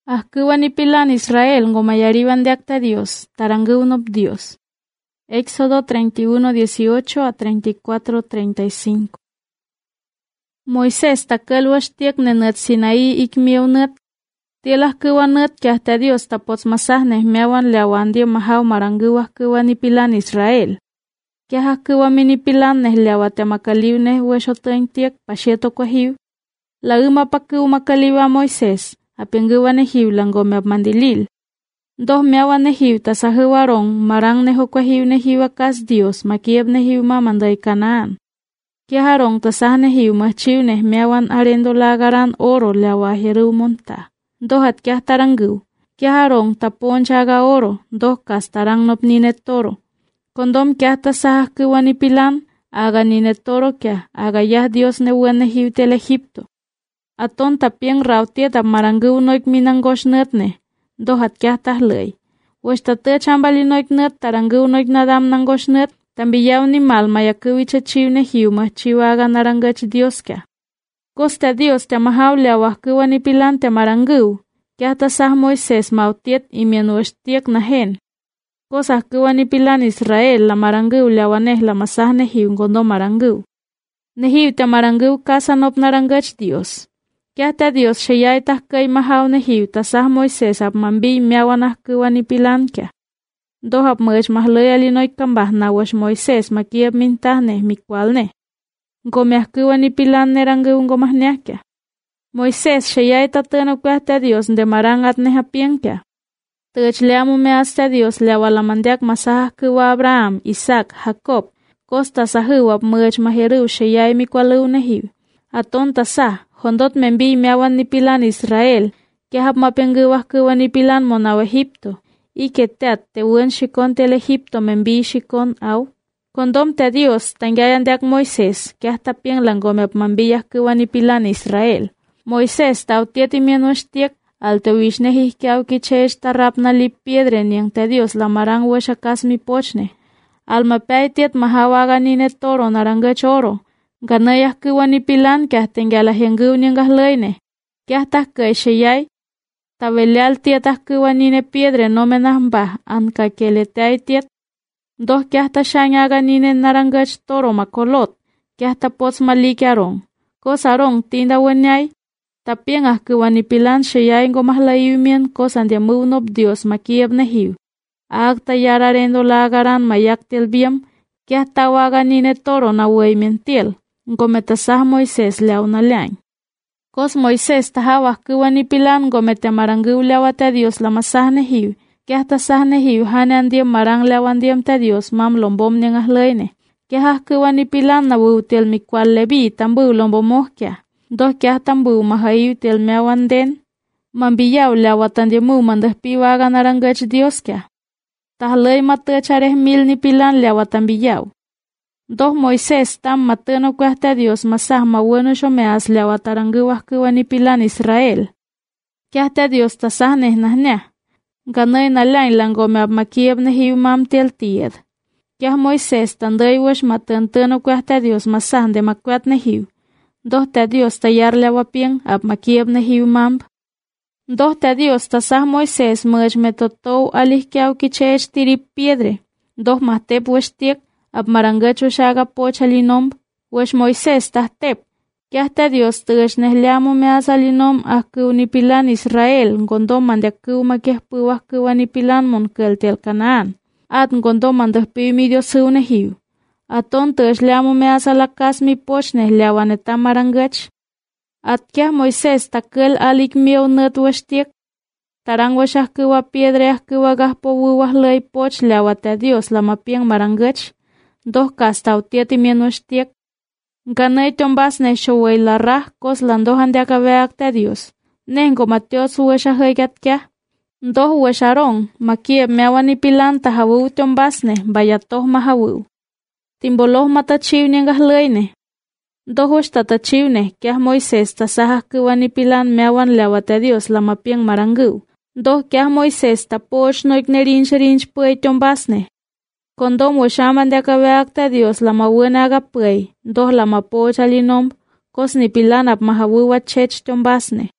Ahkuwanipilan Israel ngomayariban de acta Dios, taranguunop Dios. Éxodo 31:18 a 34:35. Moisés takalwash tiek nenat Sinaí ikmiawnat. Tielah kuwanat que hasta Dios tapots masahne meawan leawandio mahaw maranguwah kuwanipilan Israel. Kiah kuwaminipilan neh leawate makaliw neh weshotoin tiek pasieto kwahiw. Lauma paku makaliwa Moisés, apengguwanehiw langomeb mandilil. Dos meawanehiw tasahuwarong marang neho kwahiw nehiw akas Dios makieb nehiw mamanday Kanaan. Kiaharong tasahnehiw mahchiw neh meawan arendo lagaran oro leawahiru monta. Dohat kiah taranggu, kiaharong tapon chaga oro, dos kas tarang nop ninet toro. Kondom kiah tasahah kuwanipilan, aga ninet toro kiah, aga yah Dios newenehiw tel Egipto. Aton tapieng rautiet ap maranggu noik minanggosh netne, dohat kiah tahlay. Weshtate chambali noik net taranggu noik nadam nanggosh net, tambiyaw ni mal mayakuwi chachiw nehiw mahchiw aga narangach Dios kiah. Kosta Dios te mahaw leawah kuwanipilan te maranggu, kiah tasah Moisés mautiet imienwesh tiek nahen. Kosah kuwanipilan Israel la maranggu leawaneh la masah nehiw ngondo maranggu. Nehiw te maranggu kasanop narangach Dios. Kiah te Dios sheyay tahkay mahaw nehiw tasah Moisés ap mambiy meawanah kuwanipilan kiah. Dohap mech mahlay alinoy kambah nawash Moisés makieb mintah neh mikwal neh. Ngomeah kuwanipilan neranggu ngomah neh kiah. Moisés sheyay tatano kuah te Dios de marangat neh apieng kiah. Tech leamu meas te Dios leawalamandiak masahah kuwa Abraham, Isaac, Jacob. Kosta sahu ap mech maheru sheyay mikwalu nehiw. Aton tasah, hondot membiy meawan nipilan Israel, kiahap mapengguwah kuwanipilan monaw Egipto. Ike teat te wen shikon tel Egipto membiy shikon au. Kondom te Dios tanggayan diak Moisés, kiah tapieng langgomep mambiyah kuwanipilan Israel. Moisés tautiet imienwesh tiek, al te wish nehih kiaw kichesh tarap na lip piedre niang te Dios lamarang wesh akas mi pochne. Al mapay tiet mahawaga ninet toro narangach oro. Ganayah kuwanipilan kiah tenggalah hengguw nianggah leyne. Kiah tahkay sheyay. Tabeleal tietah kuwanine piedre nomenah mbah an kakeletay tiet. Doh kiah tashanyaga nine narangach toro makolot. Kiah tapots malikyarong. Kosarong tinda wenyay. Tapieng kuwanipilan sheyay ngomahlaywimien kosan diamunop Dios makieb nehiw. Ag tayararendo lagaran mayak telbiam. Kiah tawaga nine toro na weymentiel. Ngometasah Moisés leaw na leañ. Kos Moisés tahawah kuwanipilan ngomete maranggu leawate Dios la masah nehiw. Kiah tasah nehiw hanean diem marang leawan diem te Dios mam lombom niangah leyne. Kiah kuwanipilan na wutel mikwal lebi tambu lombomoh kiah. Doh kiah tambu mahayiw tel meawan den. Mambiyaw leawatan diemu mandah piwaga naranggach Dios kiah. Tahlay mate chareh mil nipilan leawatan biyaw. Doh Moisés tam mateno kuah te Dios masah mawenu shomeas leawatarangguwah kuwanipilan Israel. Kiah te Dios tasah neh nahneh. Ganay na lain langgomeb makieb nehiw mam tel tied. Kiah Moisés tanday wesh matenteno kuah te Dios masah de makwet nehiw. Doh te Dios tayar leawapieng ap makieb nehiw mamb. Doh te Dios tasah Moisés mech metotow alih kiaw kichesh tirip piedre. Doh mahtep wesh tiek. Ap marangach ushaga poch alinom, wesh Moisés tahtep. Kiah te Dios tegesh nehliamu meas alinom kuwanipilan Israel, ngondom mandiak makiah puwah kuwanipilan mon kel tel Kanaan. At ngondom mandah pimi Dios nehiw. Aton tegesh liamu meas alakas mi poch nehliawan etam marangach. At kiah Moisés takel alik miaw net wesh tiek. Tarang weshah kuwa piedre kuwa gahpo wuwah lay poch liawate Dios lama piang marangach. Doh kastau tieti mienwesh tiek. Ganay tombas ne showay larrah kos landohan de akabeak te Dios. Nengo mateos wesha heigat kiah. Doh wesharong makieb meawanipilan tahawu tombas ne bayatoh mahawu. Timboloh matachiw niangah leyne. Doh wesh tatachiw ne kiah Moisés tasahah kuwanipilan meawan leawate Dios lama piang maranggu. Doh kiah Moisés tapoch noik nerinch puay tombas ne. Kondom weshaman de akabeak te Dios lama wena aga puay, doh lama poch alinom, kos nipilan ap mahawu wachech tombasne.